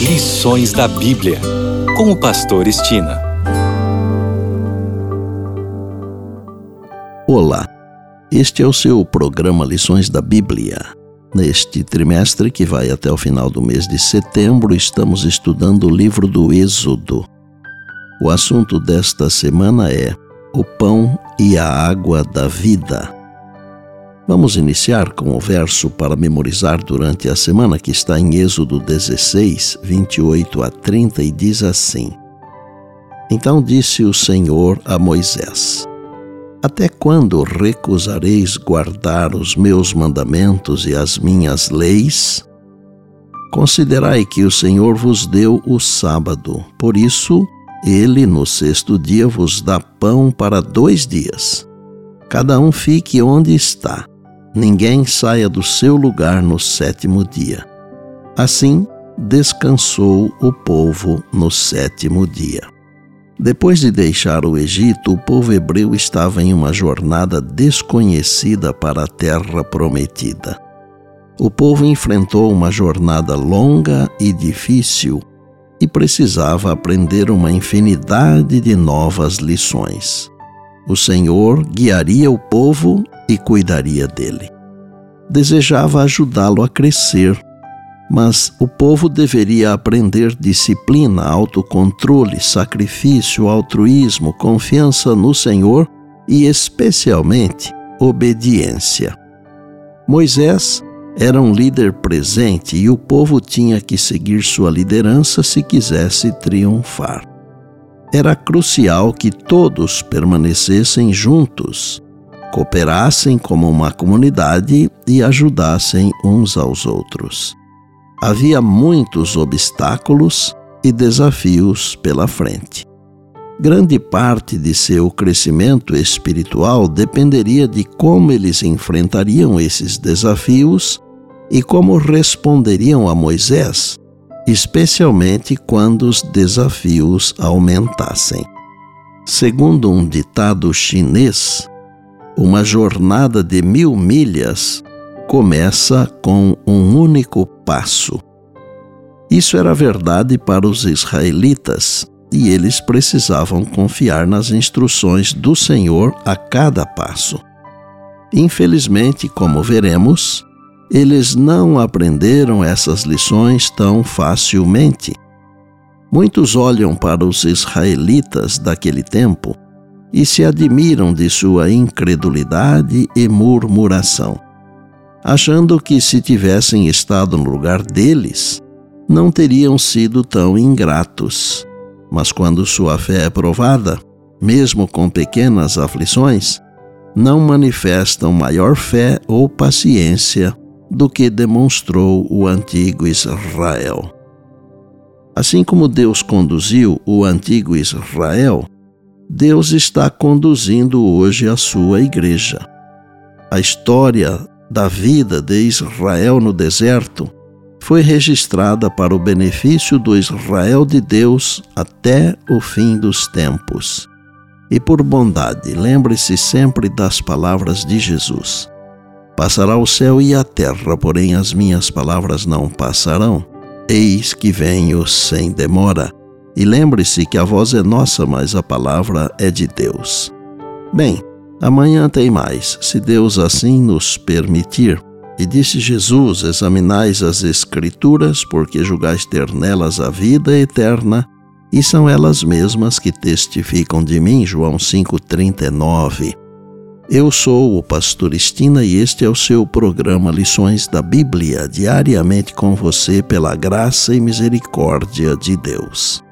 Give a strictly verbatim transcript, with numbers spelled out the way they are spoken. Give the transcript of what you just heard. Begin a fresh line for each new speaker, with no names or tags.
Lições da Bíblia, com o pastor Estina.
Olá, este é o seu programa Lições da Bíblia. Neste trimestre, que vai até o final do mês de setembro, estamos estudando o livro do Êxodo. O assunto desta semana é o pão e a água da vida. Vamos iniciar com o verso para memorizar durante a semana, que está em Êxodo dezesseis, vinte e oito a trinta, e diz assim: Então disse o Senhor a Moisés: Até quando recusareis guardar os meus mandamentos e as minhas leis? Considerai que o Senhor vos deu o sábado, por isso ele no sexto dia vos dá pão para dois dias. Cada um fique onde está, ninguém saia do seu lugar no sétimo dia. Assim descansou o povo no sétimo dia. Depois de deixar o Egito, o povo hebreu estava em uma jornada desconhecida para a terra prometida. O povo enfrentou uma jornada longa e difícil e precisava aprender uma infinidade de novas lições. O Senhor guiaria o povo e cuidaria dele. Desejava ajudá-lo a crescer, mas o povo deveria aprender disciplina, autocontrole, sacrifício, altruísmo, confiança no Senhor e, especialmente, obediência. Moisés era um líder presente e o povo tinha que seguir sua liderança se quisesse triunfar. Era crucial que todos permanecessem juntos, cooperassem como uma comunidade e ajudassem uns aos outros. Havia muitos obstáculos e desafios pela frente. Grande parte de seu crescimento espiritual dependeria de como eles enfrentariam esses desafios e como responderiam a Moisés, especialmente quando os desafios aumentassem. Segundo um ditado chinês, uma jornada de mil milhas começa com um único passo. Isso era verdade para os israelitas, e eles precisavam confiar nas instruções do Senhor a cada passo. Infelizmente, como veremos, eles não aprenderam essas lições tão facilmente. Muitos olham para os israelitas daquele tempo e se admiram de sua incredulidade e murmuração, achando que se tivessem estado no lugar deles, não teriam sido tão ingratos. Mas quando sua fé é provada, mesmo com pequenas aflições, não manifestam maior fé ou paciência do que demonstrou o antigo Israel. Assim como Deus conduziu o antigo Israel, Deus está conduzindo hoje a sua igreja. A história da vida de Israel no deserto foi registrada para o benefício do Israel de Deus até o fim dos tempos. E por bondade, lembre-se sempre das palavras de Jesus: Passará o céu e a terra, porém as minhas palavras não passarão. Eis que venho sem demora. E lembre-se que a voz é nossa, mas a palavra é de Deus. Bem, amanhã tem mais, se Deus assim nos permitir. E disse Jesus: Examinais as Escrituras, porque julgais ter nelas a vida eterna, e são elas mesmas que testificam de mim. João cinco, trinta e nove. Eu sou o pastor Estina e este é o seu programa Lições da Bíblia, diariamente com você pela graça e misericórdia de Deus.